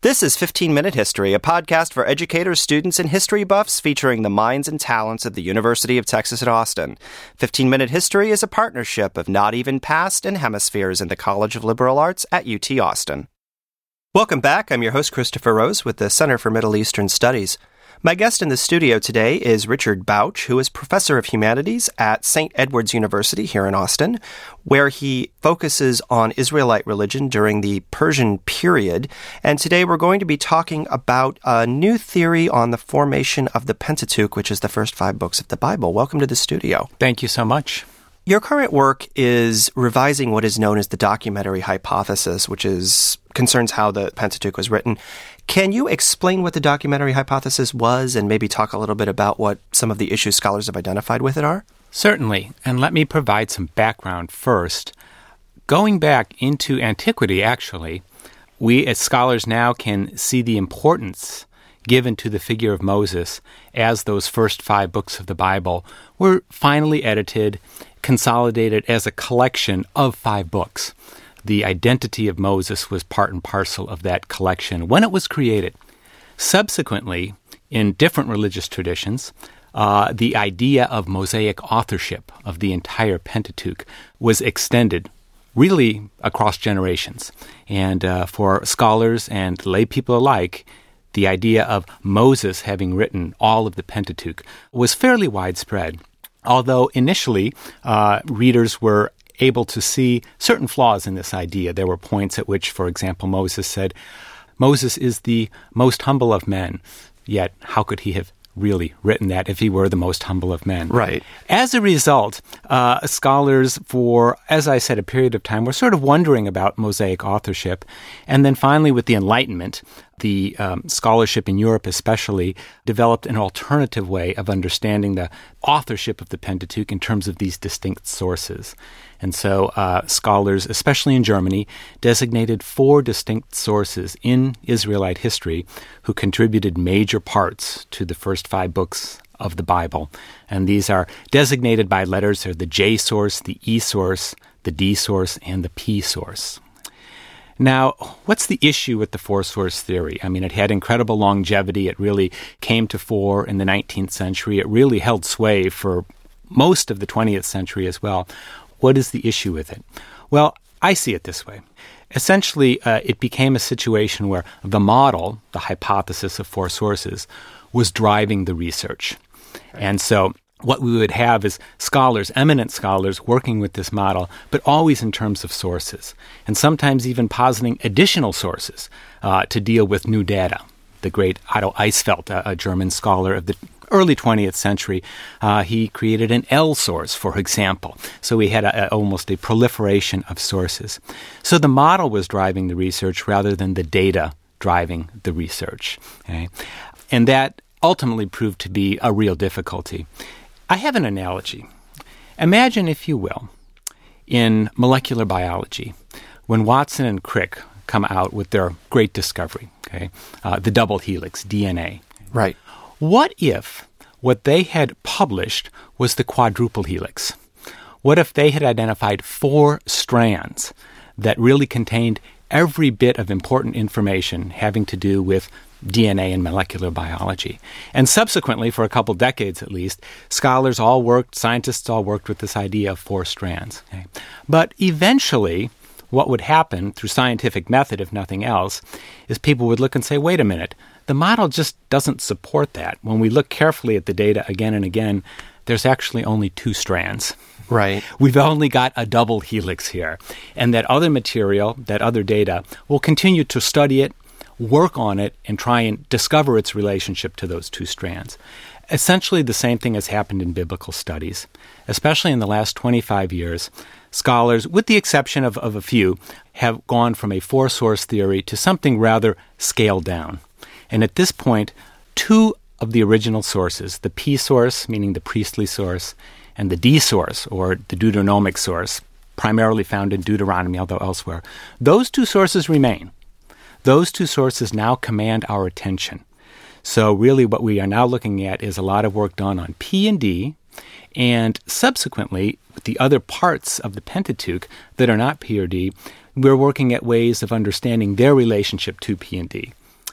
This is 15-Minute History, a podcast for educators, students, and history buffs featuring the minds and talents of the University of Texas at Austin. 15-Minute History is a partnership of Not Even Past and Hemispheres in the College of Liberal Arts at UT Austin. Welcome back. I'm your host, Christopher Rose, with the Center for Middle Eastern Studies. My guest in the studio today is Richard Bouch, who is Professor of Humanities at St. Edward's University here in Austin, where he focuses on Israelite religion during the Persian period. And today we're going to be talking about a new theory on the formation of the Pentateuch, which is the first 5 books of the Bible. Welcome to the studio. Thank you so much. Your current work is revising what is known as the documentary hypothesis, which concerns how the Pentateuch was written. Can you explain what the documentary hypothesis was and maybe talk a little bit about what some of the issues scholars have identified with it are? Certainly, and let me provide some background first. Going back into antiquity, actually, we as scholars now can see the importance given to the figure of Moses as those first 5 books of the Bible were finally edited, consolidated as a collection of 5 books. The identity of Moses was part and parcel of that collection when it was created. Subsequently, in different religious traditions, the idea of Mosaic authorship of the entire Pentateuch was extended really across generations. And for scholars and lay people alike, the idea of Moses having written all of the Pentateuch was fairly widespread, although initially readers were able to see certain flaws in this idea. There were points at which, for example, Moses said, Moses is the most humble of men, yet how could he have really written that if he were the most humble of men? Right. As a result, scholars for, as I said, a period of time were sort of wondering about Mosaic authorship. And then finally, with the Enlightenment, the scholarship in Europe especially developed an alternative way of understanding the authorship of the Pentateuch in terms of these distinct sources. And so scholars, especially in Germany, designated 4 distinct sources in Israelite history who contributed major parts to the first 5 books of the Bible. And these are designated by letters. They're the J source, the E source, the D source, and the P source. Now, what's the issue with the 4-source theory? I mean, it had incredible longevity. It really came to fore in the 19th century. It really held sway for most of the 20th century as well. What is the issue with it? Well, I see it this way. Essentially, it became a situation where the model, the hypothesis of 4 sources, was driving the research. And so what we would have is scholars, eminent scholars, working with this model, but always in terms of sources, and sometimes even positing additional sources to deal with new data. The great Otto Eisfeld, a German scholar of the early 20th century, he created an L source, for example. So we had almost a proliferation of sources. So the model was driving the research rather than the data driving the research. Okay? And that ultimately proved to be a real difficulty. I have an analogy. Imagine, if you will, in molecular biology, when Watson and Crick come out with their great discovery, okay, the double helix, DNA. Right. What if what they had published was the quadruple helix? What if they had identified 4 strands that really contained every bit of important information having to do with DNA and molecular biology? And subsequently, for a couple decades at least, scientists all worked with this idea of 4 strands. Okay? But eventually, what would happen through scientific method, if nothing else, is people would look and say, wait a minute, the model just doesn't support that. When we look carefully at the data again and again, there's actually only 2 strands. Right. We've only got a double helix here. And that other material, that other data, will continue to study it, work on it, and try and discover its relationship to those 2 strands. Essentially, the same thing has happened in biblical studies. Especially in the last 25 years, scholars, with the exception of a few, have gone from a 4-source theory to something rather scaled down. And at this point, 2 of the original sources, the P source, meaning the priestly source, and the D source, or the Deuteronomic source, primarily found in Deuteronomy, although elsewhere, those 2 sources remain. Those 2 sources now command our attention. So really what we are now looking at is a lot of work done on P and D, and subsequently, with the other parts of the Pentateuch that are not P or D, we're working at ways of understanding their relationship to P and D.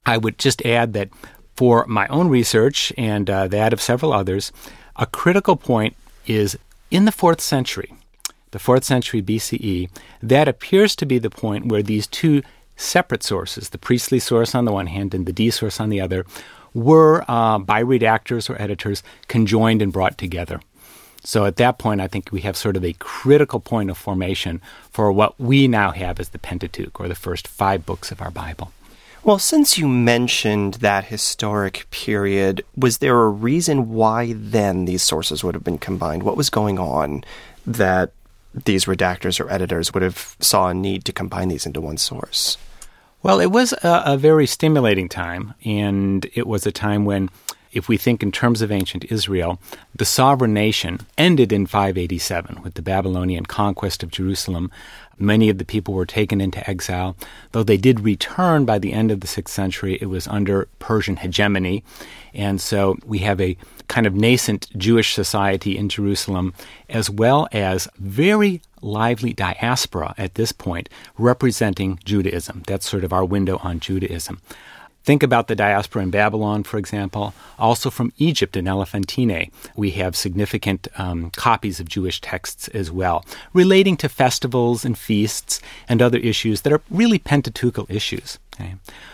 I would just add that for my own research and that of several others, a critical point is in the 4th century, the 4th century BCE, that appears to be the point where these two separate sources, the priestly source on the one hand and the D source on the other, were, by redactors or editors, conjoined and brought together. So at that point, I think we have sort of a critical point of formation for what we now have as the Pentateuch, or the first 5 books of our Bible. Well, since you mentioned that historic period, was there a reason why then these sources would have been combined? What was going on that these redactors or editors would have saw a need to combine these into one source? Well, it was a very stimulating time, and it was a time when, if we think in terms of ancient Israel, the sovereign nation ended in 587 with the Babylonian conquest of Jerusalem. Many of the people were taken into exile. Though they did return by the end of the 6th century, it was under Persian hegemony. And so we have a kind of nascent Jewish society in Jerusalem, as well as very lively diaspora at this point representing Judaism. That's sort of our window on Judaism. Think about the diaspora in Babylon, for example. Also from Egypt in Elephantine, we have significant copies of Jewish texts as well, relating to festivals and feasts and other issues that are really Pentateuchal issues. Okay?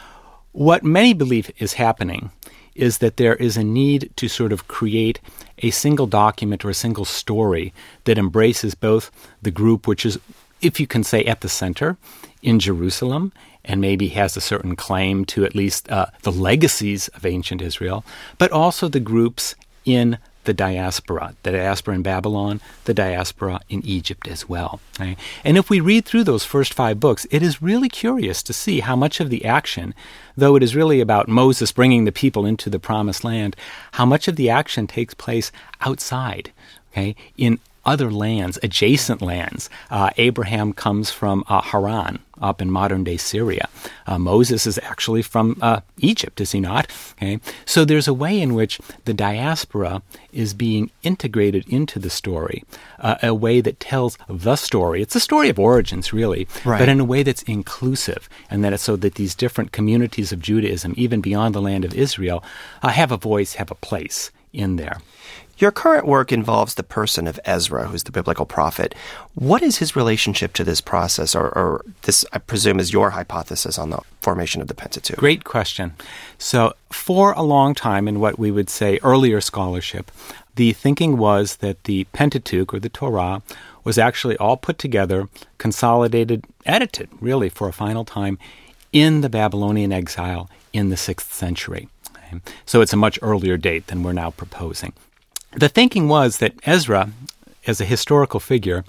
What many believe is happening is that there is a need to sort of create a single document or a single story that embraces both the group, which is, if you can say, at the center in Jerusalem, and maybe has a certain claim to at least the legacies of ancient Israel, but also the groups in the diaspora in Babylon, the diaspora in Egypt as well. Right? And if we read through those first 5 books, it is really curious to see how much of the action, though it is really about Moses bringing the people into the promised land, how much of the action takes place outside, okay, in other lands, adjacent lands. Abraham comes from Haran, up in modern-day Syria. Moses is actually from Egypt, is he not? Okay. So there's a way in which the diaspora is being integrated into the story, a way that tells the story. It's a story of origins, really, right, but in a way that's inclusive, and that it's so that these different communities of Judaism, even beyond the land of Israel, have a voice, have a place in there. Your current work involves the person of Ezra, who's the biblical prophet. What is his relationship to this process, or this, I presume, is your hypothesis on the formation of the Pentateuch? Great question. So for a long time, in what we would say earlier scholarship, the thinking was that the Pentateuch, or the Torah, was actually all put together, consolidated, edited, really, for a final time, in the Babylonian exile in the 6th century. Okay? So it's a much earlier date than we're now proposing. The thinking was that Ezra, as a historical figure,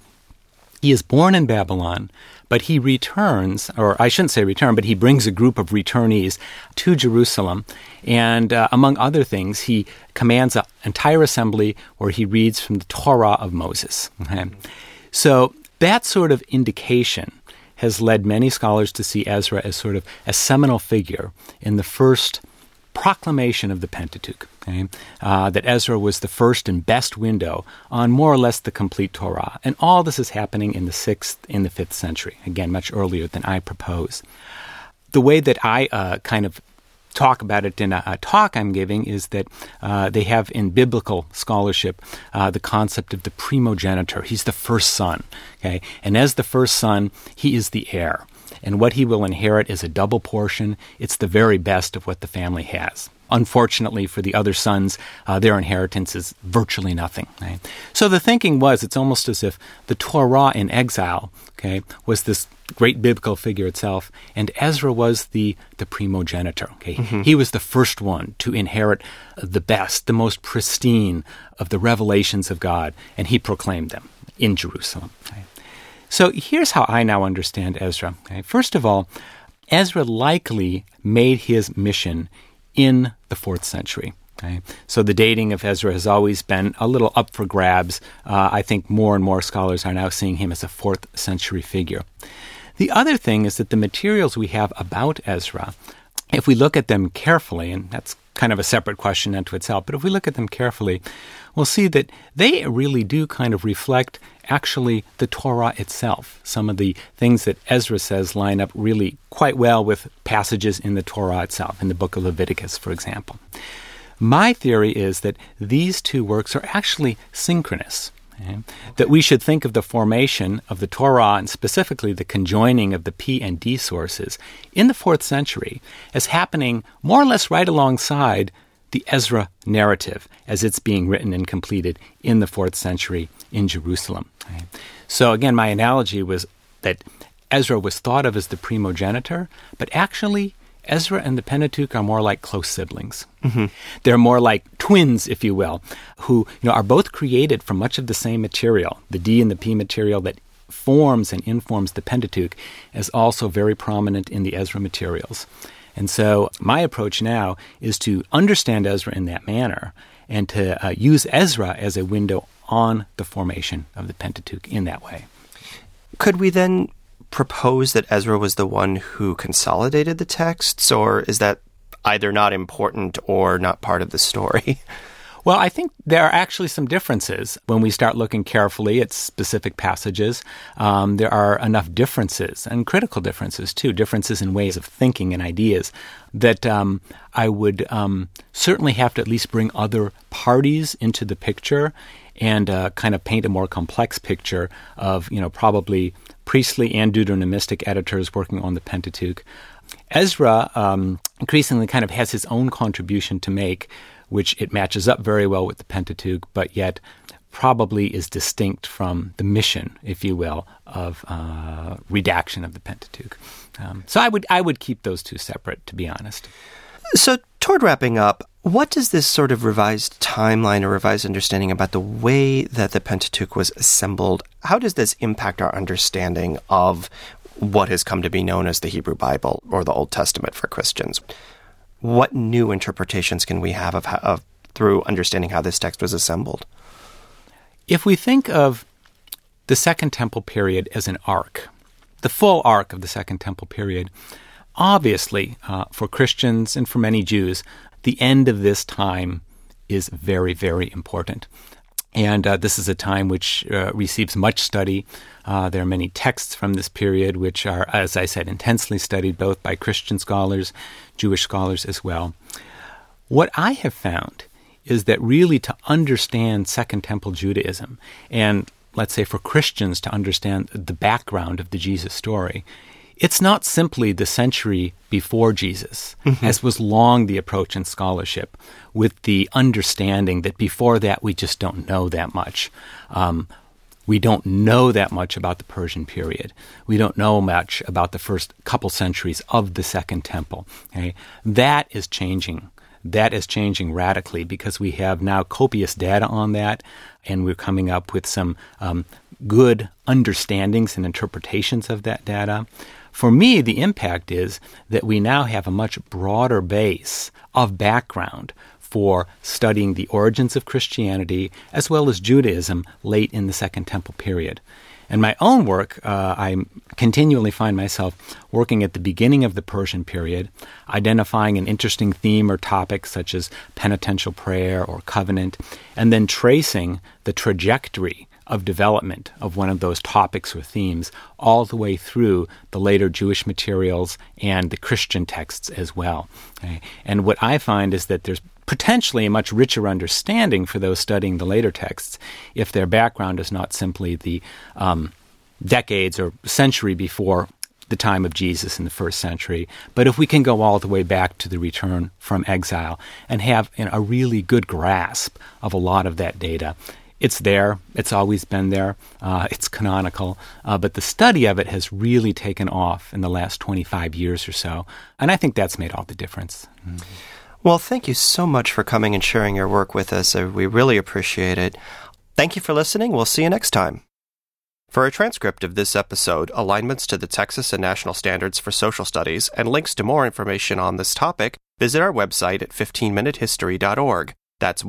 he is born in Babylon, but he returns, or I shouldn't say return, but he brings a group of returnees to Jerusalem, and among other things, he commands an entire assembly where he reads from the Torah of Moses. Okay? So that sort of indication has led many scholars to see Ezra as sort of a seminal figure in the first proclamation of the Pentateuch, okay? That Ezra was the first and best window on more or less the complete Torah. And all this is happening in the 6th and the 5th century, again, much earlier than I propose. The way that I kind of talk about it in a talk I'm giving is that they have in biblical scholarship the concept of the primogenitor. He's the first son, okay? And as the first son, he is the heir. And what he will inherit is a double portion. It's the very best of what the family has. Unfortunately for the other sons, their inheritance is virtually nothing. Right? So the thinking was, it's almost as if the Torah in exile, okay, was this great biblical figure itself, and Ezra was the primogenitor. Okay? Mm-hmm. He was the first one to inherit the best, the most pristine of the revelations of God, and he proclaimed them in Jerusalem. Right? So here's how I now understand Ezra. Okay? First of all, Ezra likely made his mission in the 4th century. Okay? So the dating of Ezra has always been a little up for grabs. I think more and more scholars are now seeing him as a 4th century figure. The other thing is that the materials we have about Ezra, if we look at them carefully, and that's kind of a separate question unto itself, but if we look at them carefully, we'll see that they really do kind of reflect actually the Torah itself. Some of the things that Ezra says line up really quite well with passages in the Torah itself, in the book of Leviticus, for example. My theory is that these two works are actually synchronous. Okay? That we should think of the formation of the Torah, and specifically the conjoining of the P and D sources in the 4th century, as happening more or less right alongside the Ezra narrative as it's being written and completed in the 4th century in Jerusalem. Okay? So again, my analogy was that Ezra was thought of as the primogenitor, but actually Ezra and the Pentateuch are more like close siblings. Mm-hmm. They're more like twins, if you will, who are both created from much of the same material. The D and the P material that forms and informs the Pentateuch is also very prominent in the Ezra materials. And so my approach now is to understand Ezra in that manner and to use Ezra as a window on the formation of the Pentateuch in that way. Could we then propose that Ezra was the one who consolidated the texts, or is that either not important or not part of the story? Well, I think there are actually some differences when we start looking carefully at specific passages. There are enough differences, and critical differences too, differences in ways of thinking and ideas, that I would certainly have to at least bring other parties into the picture and kind of paint a more complex picture of, probably priestly and Deuteronomistic editors working on the Pentateuch. Ezra increasingly kind of has his own contribution to make, which it matches up very well with the Pentateuch, but yet probably is distinct from the mission, if you will, of redaction of the Pentateuch. So I would keep those two separate, to be honest. So toward wrapping up, what does this sort of revised timeline or revised understanding about the way that the Pentateuch was assembled, how does this impact our understanding of what has come to be known as the Hebrew Bible or the Old Testament for Christians? What new interpretations can we have of through understanding how this text was assembled? If we think of the Second Temple period as an arc, the full arc of the Second Temple period, obviously for Christians and for many Jews, the end of this time is very, very important. And this is a time which receives much study. There are many texts from this period which are, as I said, intensely studied both by Christian scholars, Jewish scholars as well. What I have found is that really to understand Second Temple Judaism, and let's say for Christians to understand the background of the Jesus story, it's not simply the century before Jesus, as was long the approach in scholarship, with the understanding that before that we just don't know that much. We don't know that much about the Persian period. We don't know much about the first couple centuries of the Second Temple. Okay? That is changing. That is changing radically because we have now copious data on that, and we're coming up with some good understandings and interpretations of that data. For me, the impact is that we now have a much broader base of background for studying the origins of Christianity as well as Judaism late in the Second Temple period. In my own work, I continually find myself working at the beginning of the Persian period, identifying an interesting theme or topic such as penitential prayer or covenant, and then tracing the trajectory of development of one of those topics or themes all the way through the later Jewish materials and the Christian texts as well. Okay? And what I find is that there's potentially a much richer understanding for those studying the later texts if their background is not simply the decades or century before the time of Jesus in the first century, but if we can go all the way back to the return from exile and have a really good grasp of a lot of that data. It's there. It's always been there. It's canonical. But the study of it has really taken off in the last 25 years or so. And I think that's made all the difference. Mm-hmm. Well, thank you so much for coming and sharing your work with us. We really appreciate it. Thank you for listening. We'll see you next time. For a transcript of this episode, alignments to the Texas and National Standards for Social Studies, and links to more information on this topic, visit our website at 15minutehistory.org. That's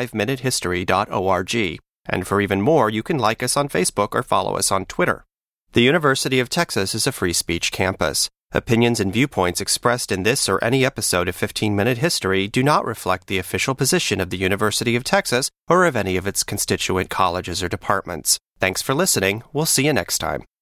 15minutehistory.org. And for even more, you can like us on Facebook or follow us on Twitter. The University of Texas is a free speech campus. Opinions and viewpoints expressed in this or any episode of 15-Minute History do not reflect the official position of the University of Texas or of any of its constituent colleges or departments. Thanks for listening. We'll see you next time.